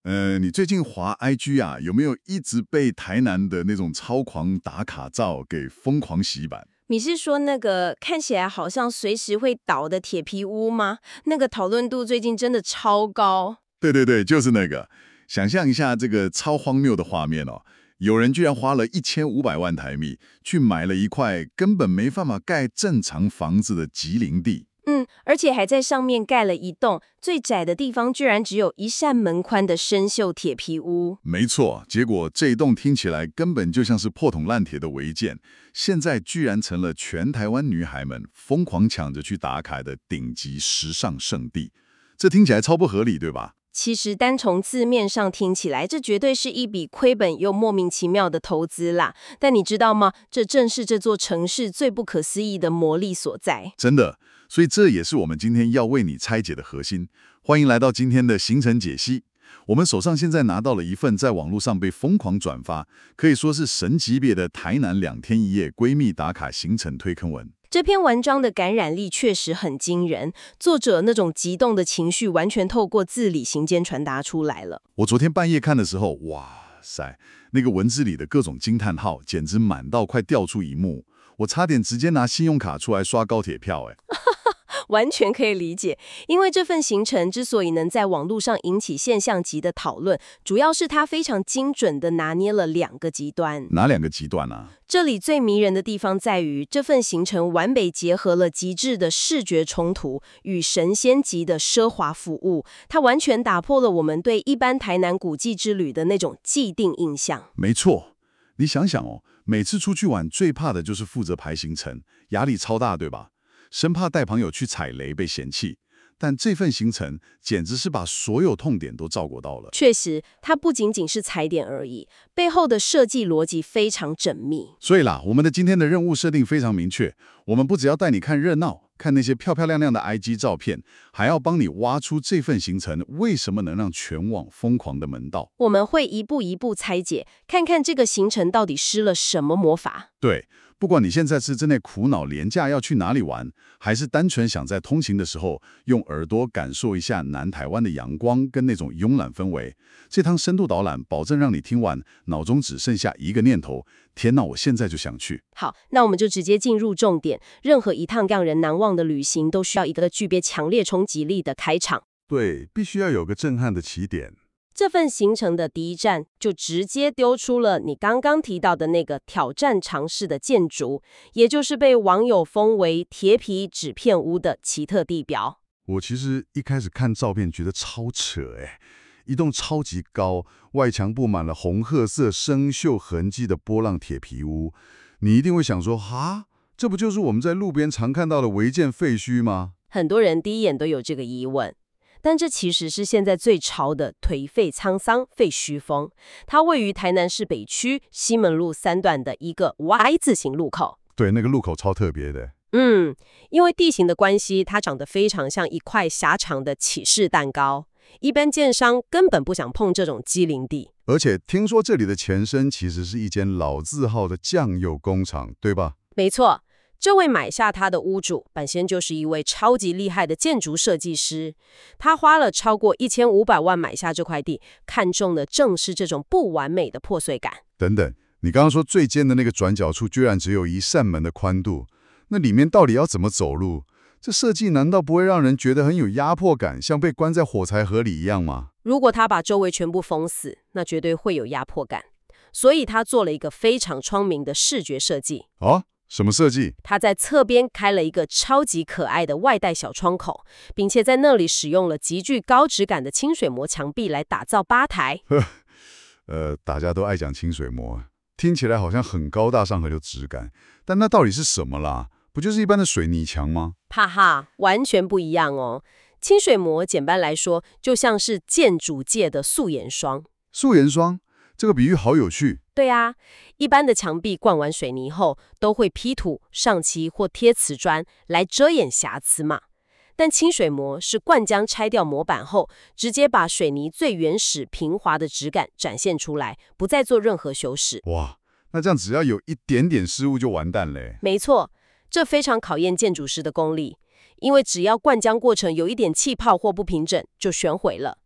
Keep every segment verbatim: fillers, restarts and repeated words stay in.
呃，你最近滑 I G 啊，有没有一直被台南的那种超狂打卡照给疯狂洗版？ 你是说那个看起来好像随时会倒的铁皮屋吗？那个讨论度最近真的超高。 对对对，就是那个。想象一下这个超荒谬的画面哦，有人居然花了一千五百万台币去买了一块根本没办法盖正常房子的吉林地。 嗯，而且还在上面盖了一栋最窄的地方居然只有一扇门宽的生锈铁皮屋。 没错，结果这一栋听起来根本就像是破铜烂铁的违建，现在居然成了全台湾女孩们疯狂抢着去打卡的顶级时尚圣地。这听起来超不合理，对吧？ 其实单从字面上听起来，这绝对是一笔亏本又莫名其妙的投资啦。但你知道吗？这正是这座城市最不可思议的魔力所在。 真的，所以这也是我们今天要为你拆解的核心。欢迎来到今天的行程解析。我们手上现在拿到了一份在网络上被疯狂转发，可以说是神级别的台南两天一夜闺蜜打卡行程推坑文。 这篇文章的感染力确实很惊人，作者那种激动的情绪完全透过字里行间传达出来了。 我昨天半夜看的时候，哇塞，那个文字里的各种惊叹号简直满到快掉出荧幕，我差点直接拿信用卡出来刷高铁票哎。 完全可以理解，因为这份行程之所以能在网络上引起现象级的讨论，主要是它非常精准地拿捏了两个极端。 哪两个极端啊？ 这里最迷人的地方在于，这份行程完美结合了极致的视觉冲突与神仙级的奢华服务，它完全打破了我们对一般台南古迹之旅的那种既定印象。 没错，你想想哦，每次出去玩最怕的就是负责排行程，压力超大，对吧？生怕带朋友去踩雷被嫌弃，但这份行程简直是把所有痛点都照顾到了。 确实，它不仅仅是踩点而已，背后的设计逻辑非常缜密。 所以啦，我们的今天的任务设定非常明确，我们不只要带你看热闹，看那些漂漂亮亮的 I G 照片，还要帮你挖出这份行程为什么能让全网疯狂的门道。 我们会一步一步拆解，看看这个行程到底施了什么魔法。 对，不管你现在是正在苦恼连假要去哪里玩，还是单纯想在通勤的时候用耳朵感受一下南台湾的阳光跟那种慵懒氛围，这趟深度导览保证让你听完脑中只剩下一个念头：天哪，我现在就想去。 好，那我们就直接进入重点。任何一趟让人难忘的旅行都需要一个具备强烈冲击力的开场。 对，必须要有个震撼的起点。 这份行程的第一站就直接丢出了你刚刚提到的那个挑战尝试的建筑，也就是被网友封为铁皮纸片屋的奇特地标。 我其实一开始看照片觉得超扯哎，一栋超级高、外墙布满了红褐色生锈痕迹的波浪铁皮屋，你一定会想说，哈，这不就是我们在路边常看到的违建废墟吗？ 很多人第一眼都有这个疑问。但这其实是现在最潮的颓废沧桑废墟风，它位于台南市北区西门路三段的一个 Y 字形路口。 对，那个路口超特别的。 嗯，因为地形的关系，它长得非常像一块狭长的起士蛋糕，一般建商根本不想碰这种机灵地。 而且听说这里的前身其实是一间老字号的酱油工厂，对吧？ 没错。这位买下他的屋主，本身就是一位超级厉害的建筑设计师。他花了超过一千五百万买下这块地，看中的正是这种不完美的破碎感。 等等，你刚刚说最尖的那个转角处居然只有一扇门的宽度，那里面到底要怎么走路？这设计难道不会让人觉得很有压迫感，像被关在火柴盒里一样吗？ 如果他把周围全部封死，那绝对会有压迫感。所以他做了一个非常聪明的视觉设计。 哦？什么设计？ 他在侧边开了一个超级可爱的外带小窗口，并且在那里使用了极具高质感的清水膜墙壁来打造吧台。 呃，大家都爱讲清水膜，听起来好像很高大上很有质感，但那到底是什么啦？不就是一般的水泥墙吗？ 哈哈，完全不一样哦。清水膜简单来说，就像是建筑界的素颜霜。 素颜霜？这个比喻好有趣。 对啊，一般的墙壁灌完水泥后，都会批土、上漆或贴瓷砖来遮掩瑕疵嘛。但清水膜是灌浆拆掉模板后，直接把水泥最原始平滑的质感展现出来，不再做任何修饰。 哇，那这样只要有一点点失误就完蛋嘞。 没错，这非常考验建筑师的功力，因为只要灌浆过程有一点气泡或不平整，就全毁了。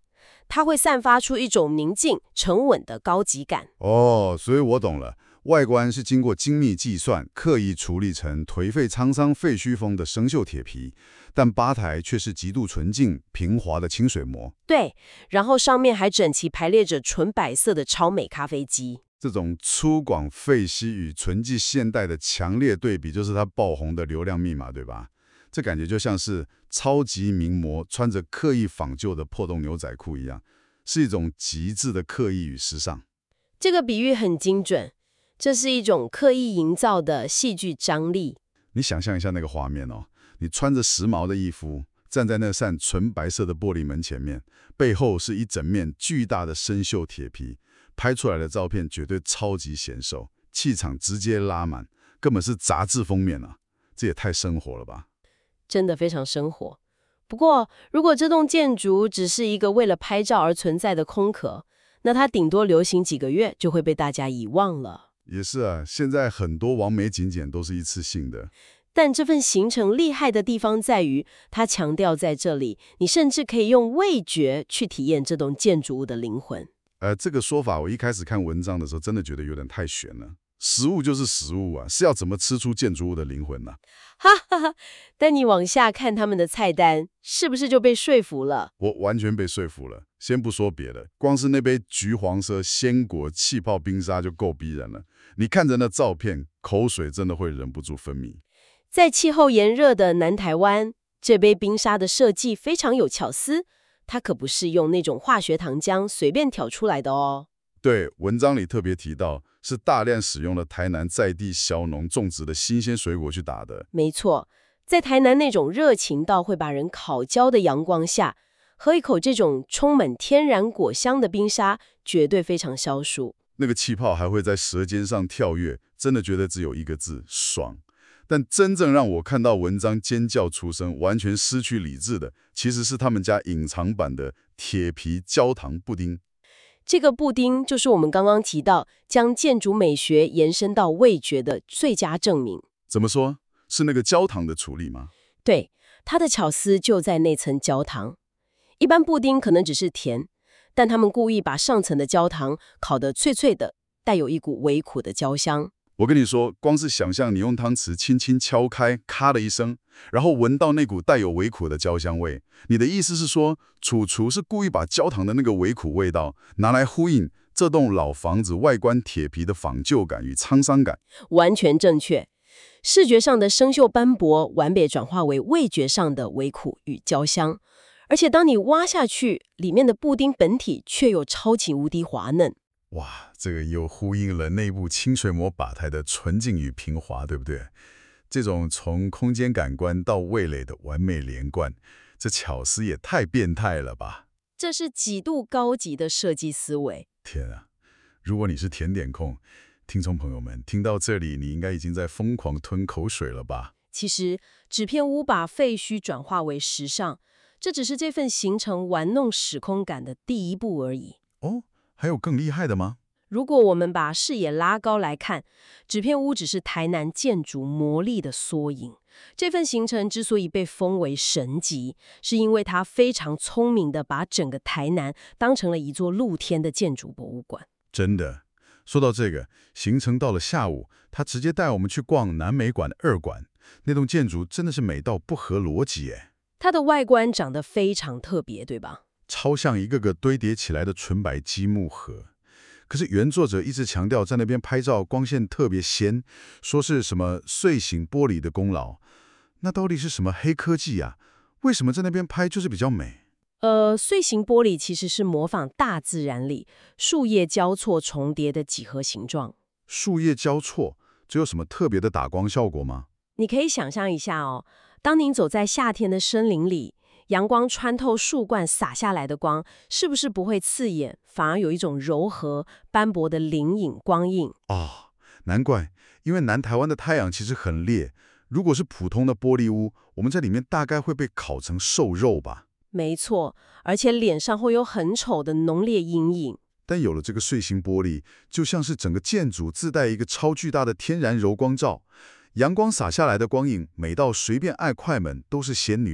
它会散发出一种宁静、沉稳的高级感。 哦，所以我懂了。外观是经过精密计算，刻意处理成颓废沧桑废墟风的生锈铁皮，但吧台却是极度纯净、平滑的清水膜。 对，然后上面还整齐排列着纯白色的超美咖啡机。 这种粗犷废墟与纯净现代的强烈对比，就是它爆红的流量密码，对吧？这感觉就像是超级名模穿着刻意仿旧的破洞牛仔裤一样，是一种极致的刻意与时尚。 这个比喻很精准，这是一种刻意营造的戏剧张力。 你想象一下那个画面哦，你穿着时髦的衣服，站在那扇纯白色的玻璃门前面，背后是一整面巨大的生锈铁皮，拍出来的照片绝对超级显瘦，气场直接拉满，根本是杂志封面啊！这也太生活了吧！ 真的非常生活。不过，如果这栋建筑只是一个为了拍照而存在的空壳，那它顶多流行几个月就会被大家遗忘了。 也是啊，现在很多网美景点都是一次性的。 但这份行程厉害的地方在于，它强调在这里，你甚至可以用味觉去体验这栋建筑物的灵魂。 呃，这个说法我一开始看文章的时候，真的觉得有点太悬了。食物就是食物啊，是要怎么吃出建筑物的灵魂呢？ 哈哈哈！但你往下看他们的菜单，是不是就被说服了？ 我完全被说服了。先不说别的，光是那杯橘黄色鲜果气泡冰沙就够逼人了。你看着那照片，口水真的会忍不住分泌。 在气候炎热的南台湾，这杯冰沙的设计非常有巧思，它可不是用那种化学糖浆随便调出来的哦。 对，文章里特别提到，是大量使用了台南在地小农种植的新鲜水果去打的。 没错，在台南那种热情到会把人烤焦的阳光下，喝一口这种充满天然果香的冰沙，绝对非常消暑。 那个气泡还会在舌尖上跳跃，真的觉得只有一个字：爽。但真正让我看到文章尖叫出声、完全失去理智的，其实是他们家隐藏版的铁皮焦糖布丁。 这个布丁就是我们刚刚提到将建筑美学延伸到味觉的最佳证明。 怎么说？是那个焦糖的处理吗？ 对，它的巧思就在那层焦糖。一般布丁可能只是甜，但他们故意把上层的焦糖烤得脆脆的，带有一股微苦的焦香。 我跟你说，光是想象你用汤匙轻轻敲开，咔的一声，然后闻到那股带有微苦的焦香味，你的意思是说，楚厨是故意把焦糖的那个微苦味道拿来呼应这栋老房子外观铁皮的仿旧感与沧桑感？ 完全正确。视觉上的生锈斑驳，完美转化为味觉上的微苦与焦香。而且当你挖下去，里面的布丁本体却又超级无敌滑嫩。 哇，这个又呼应了内部清水模吧台的纯净与平滑，对不对？这种从空间感官到味蕾的完美连贯，这巧思也太变态了吧！ 这是极度高级的设计思维。 天啊，如果你是甜点控，听众朋友们听到这里，你应该已经在疯狂吞口水了吧？ 其实，纸片屋把废墟转化为时尚，这只是这份行程玩弄时空感的第一步而已。 哦，还有更厉害的吗？ 如果我们把视野拉高来看，纸片屋只是台南建筑魔力的缩影。这份行程之所以被封为神级，是因为它非常聪明地把整个台南当成了一座露天的建筑博物馆。 真的，说到这个，行程到了下午，他直接带我们去逛南美馆的二馆，那栋建筑真的是美到不合逻辑耶。 它的外观长得非常特别，对吧？ 超像一个个堆叠起来的纯白积木盒。可是原作者一直强调在那边拍照光线特别鲜，说是什么碎形玻璃的功劳。那到底是什么黑科技啊？为什么在那边拍就是比较美？ 呃，碎形玻璃其实是模仿大自然里树叶交错重叠的几何形状。 树叶交错，这有什么特别的打光效果吗？ 你可以想象一下哦，当您走在夏天的森林里，阳光穿透树冠洒下来的光，是不是不会刺眼，反而有一种柔和、斑驳的灵影光印？ 哦，难怪，因为南台湾的太阳其实很烈，如果是普通的玻璃屋，我们在里面大概会被烤成瘦肉吧？ 没错，而且脸上会有很丑的浓烈阴影。 但有了这个碎形玻璃，就像是整个建筑自带一个超巨大的天然柔光罩，阳光洒下来的光影，美到随便爱快门都是仙女照。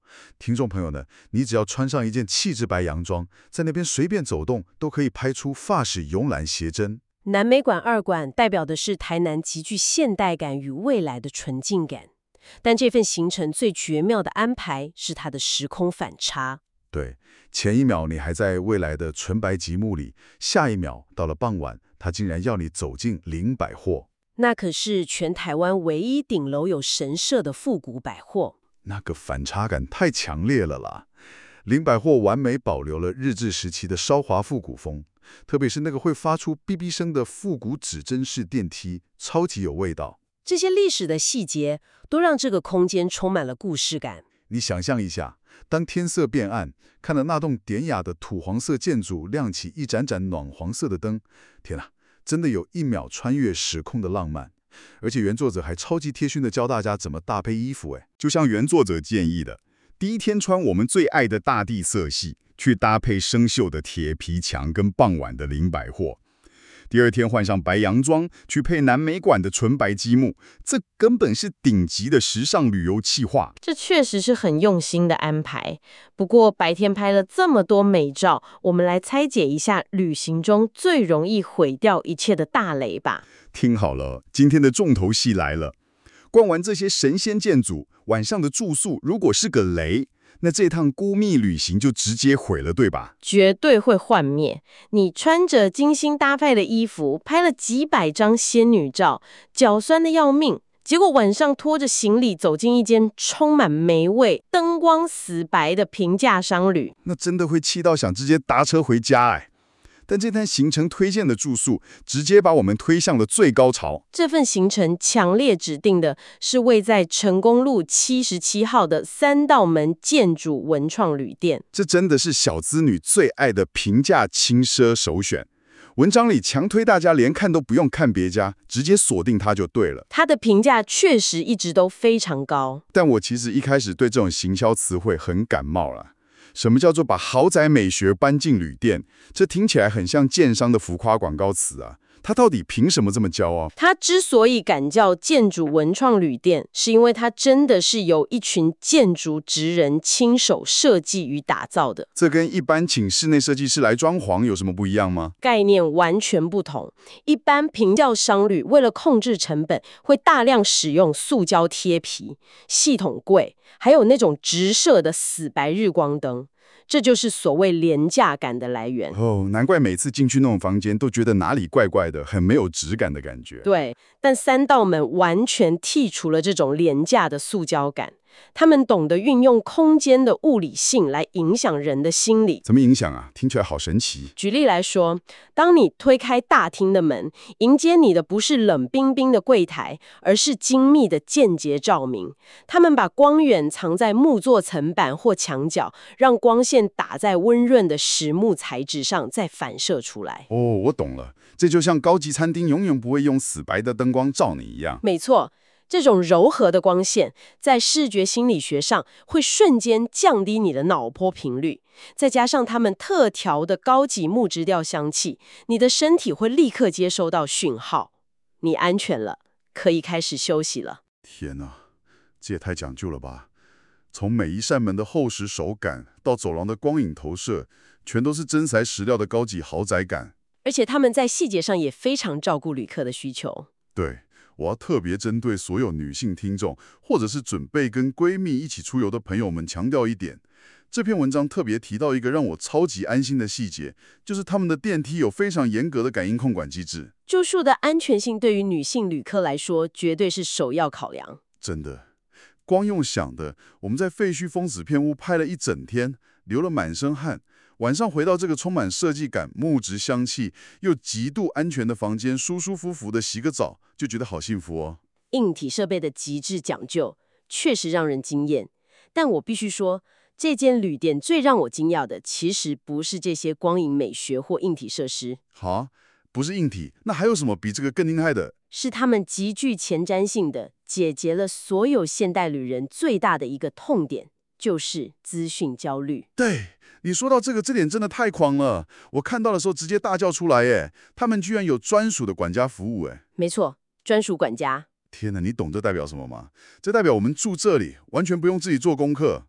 听众朋友呢，你只要穿上一件气质白洋装，在那边随便走动，都可以拍出法式慵懒写真。 南美馆二馆代表的是台南极具现代感与未来的纯净感，但这份行程最绝妙的安排是它的时空反差。 对，前一秒你还在未来的纯白极目里，下一秒到了傍晚，他竟然要你走进林百货。 那可是全台湾唯一顶楼有神社的复古百货， 那个反差感太强烈了啦！林百货完美保留了日治时期的奢华复古风，特别是那个会发出哔哔声的复古指针式电梯，超级有味道。 这些历史的细节都让这个空间充满了故事感。 你想象一下，当天色变暗，看到那栋典雅的土黄色建筑亮起一盏盏暖黄色的灯，天哪，真的有一秒穿越时空的浪漫。而且原作者还超级贴心的教大家怎么搭配衣服，哎， 就像原作者建议的，第一天穿我们最爱的大地色系，去搭配生锈的铁皮墙跟傍晚的林百货。第二天换上白洋装，去配南美馆的纯白积木，这根本是顶级的时尚旅游企划。 这确实是很用心的安排。不过白天拍了这么多美照，我们来拆解一下旅行中最容易毁掉一切的大雷吧。 听好了，今天的重头戏来了。逛完这些神仙建筑，晚上的住宿如果是个雷，那这趟孤蜜旅行就直接毁了，对吧？ 绝对会幻灭。你穿着精心搭配的衣服，拍了几百张仙女照，脚酸的要命。结果晚上拖着行李走进一间充满霉味、灯光死白的平价商旅， 那真的会气到想直接搭车回家哎。但这趟行程推荐的住宿，直接把我们推向了最高潮。 这份行程强烈指定的是位在成功路七十七号的三道门建筑文创旅店。 这真的是小资女最爱的平价轻奢首选。文章里强推大家连看都不用看别家，直接锁定它就对了。 它的评价确实一直都非常高。 但我其实一开始对这种行销词汇很感冒了。什么叫做把豪宅美学搬进旅店？这听起来很像建商的浮夸广告词啊！他到底凭什么这么骄傲？ 他之所以敢叫建筑文创旅店，是因为它真的是由一群建筑职人亲手设计与打造的。 这跟一般请室内设计师来装潢有什么不一样吗？ 概念完全不同。一般平价商旅为了控制成本，会大量使用塑胶贴皮、系统柜，还有那种直射的死白日光灯。这就是所谓廉价感的来源。 哦，难怪每次进去那种房间都觉得哪里怪怪的，很没有质感的感觉。 对，但三道门完全剔除了这种廉价的塑胶感。他们懂得运用空间的物理性来影响人的心理。 怎么影响啊？听起来好神奇。 举例来说，当你推开大厅的门，迎接你的不是冷冰冰的柜台，而是精密的间接照明。他们把光源藏在木作层板或墙角，让光线打在温润的实木材质上，再反射出来。 哦，我懂了，这就像高级餐厅永远不会用死白的灯光照你一样。 没错。这种柔和的光线，在视觉心理学上会瞬间降低你的脑波频率，再加上他们特调的高级木质调香气，你的身体会立刻接收到讯号，你安全了，可以开始休息了。 天哪，这也太讲究了吧！从每一扇门的厚实手感，到走廊的光影投射，全都是真材实料的高级豪宅感。 而且他们在细节上也非常照顾旅客的需求。 对。我要特别针对所有女性听众，或者是准备跟闺蜜一起出游的朋友们强调一点。这篇文章特别提到一个让我超级安心的细节，就是他们的电梯有非常严格的感应控管机制。 住宿的安全性对于女性旅客来说，绝对是首要考量。 真的，光用想的，我们在废墟疯子片屋拍了一整天，流了满身汗。晚上回到这个充满设计感、木质香气又极度安全的房间，舒舒服服的洗个澡，就觉得好幸福哦。 硬体设备的极致讲究，确实让人惊艳。但我必须说，这间旅店最让我惊讶的，其实不是这些光影美学或硬体设施。 好，不是硬体，那还有什么比这个更厉害的？ 是他们极具前瞻性的解决了所有现代旅人最大的一个痛点，就是资讯焦虑。 对。你说到这个，这点真的太狂了！我看到的时候直接大叫出来，耶！他们居然有专属的管家服务，哎， 没错，专属管家。 天哪，你懂这代表什么吗？这代表我们住这里完全不用自己做功课。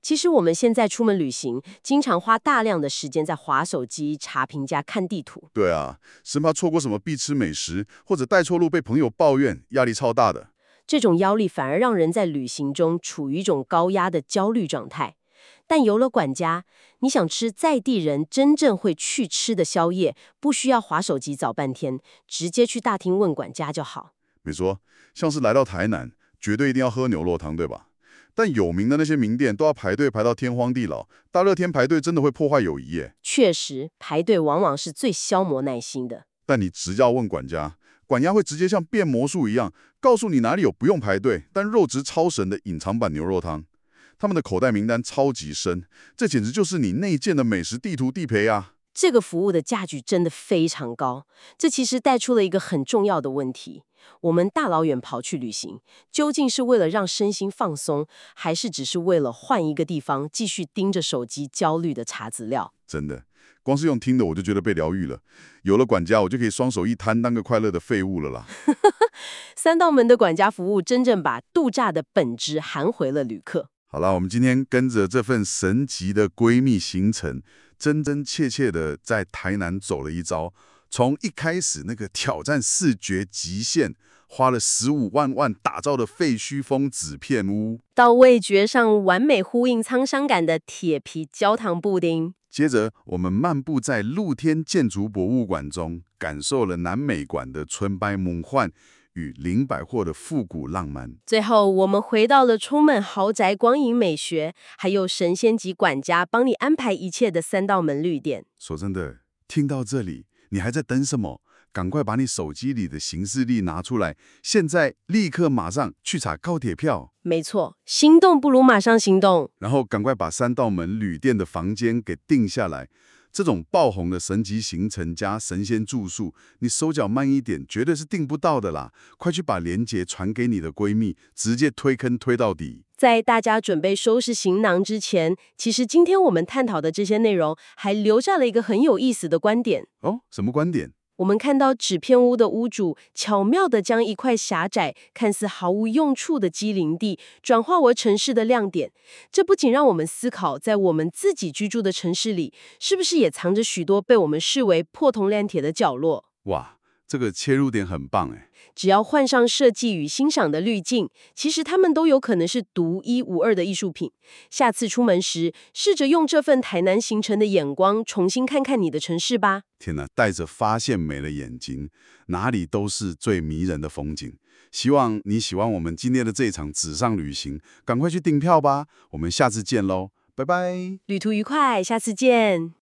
其实我们现在出门旅行，经常花大量的时间在滑手机、查评价、看地图。 对啊，生怕错过什么必吃美食，或者带错路被朋友抱怨，压力超大的。 这种压力反而让人在旅行中处于一种高压的焦虑状态。但有了管家，你想吃在地人真正会去吃的宵夜，不需要滑手机找半天，直接去大厅问管家就好。 没错，像是来到台南，绝对一定要喝牛肉汤，对吧？但有名的那些名店都要排队排到天荒地老，大热天排队真的会破坏友谊耶。 确实，排队往往是最消磨耐心的。 但你只要问管家，管家会直接像变魔术一样，告诉你哪里有不用排队但肉质超神的隐藏版牛肉汤。他们的口袋名单超级深，这简直就是你内建的美食地图地陪啊！ 这个服务的价值真的非常高，这其实带出了一个很重要的问题：我们大老远跑去旅行，究竟是为了让身心放松，还是只是为了换一个地方继续盯着手机焦虑的查资料？ 真的，光是用听的我就觉得被疗愈了。有了管家，我就可以双手一摊，当个快乐的废物了啦。 三道门的管家服务真正把度假的本质喊回了旅客。 好了，我们今天跟着这份神奇的闺蜜行程，真真切切的在台南走了一遭。从一开始那个挑战视觉极限，花了十五万万打造的废墟风纸片屋， 到味觉上完美呼应沧桑感的铁皮焦糖布丁。 接着我们漫步在露天建筑博物馆中，感受了南美馆的纯白梦幻与林百货的复古浪漫。 最后，我们回到了充满豪宅光影美学，还有神仙级管家帮你安排一切的三道门绿店。 说真的，听到这里，你还在等什么？赶快把你手机里的行事历拿出来，现在立刻马上去查高铁票。 没错，心动不如马上行动。 然后赶快把三道门旅店的房间给定下来。这种爆红的神级行程加神仙住宿，你手脚慢一点，绝对是订不到的啦！快去把链接传给你的闺蜜，直接推坑推到底。 在大家准备收拾行囊之前，其实今天我们探讨的这些内容，还留下了一个很有意思的观点。 哦，什么观点？ 我们看到纸片屋的屋主巧妙地将一块狭窄、看似毫无用处的机灵地转化为城市的亮点。这不仅让我们思考，在我们自己居住的城市里，是不是也藏着许多被我们视为破铜烂铁的角落？ 哇，这个切入点很棒哎！ 只要换上设计与欣赏的滤镜，其实它们都有可能是独一无二的艺术品。下次出门时，试着用这份台南行程的眼光，重新看看你的城市吧。 天哪，带着发现美的眼睛，哪里都是最迷人的风景。希望你喜欢我们今天的这一场纸上旅行，赶快去订票吧。我们下次见喽，拜拜。 旅途愉快，下次见。